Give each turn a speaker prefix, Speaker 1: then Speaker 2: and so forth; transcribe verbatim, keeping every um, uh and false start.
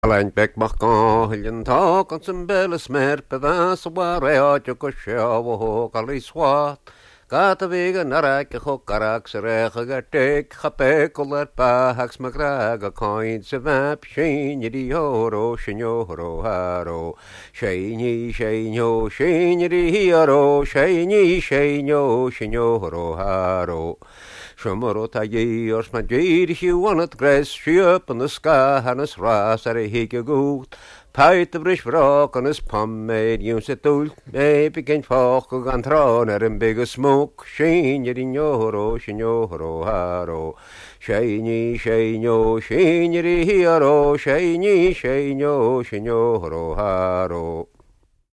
Speaker 1: Alain Beck Marcan, talk on some bells, mer, pedans, warre, go show, cali swat. Got a vegan, narak, hokarak, serech, take, hape, colat, pahax, magrag, a coin, sevap, sheen, yiddy, horo, shinoro, haro, shiny, shanyo, shiny, hero, shiny, shanyo, shinoro, haro. Shumarota ye or smajid, she wanted grass, she up in the sky, and his ras at a higgy goat. Pite the brish rock on his pomade, use it to maybe can folk and thrown at him big smoke. Sheen yet in your shinoro haro. Shiny, shiny, shiny hero, shiny, shiny, shinoro haro.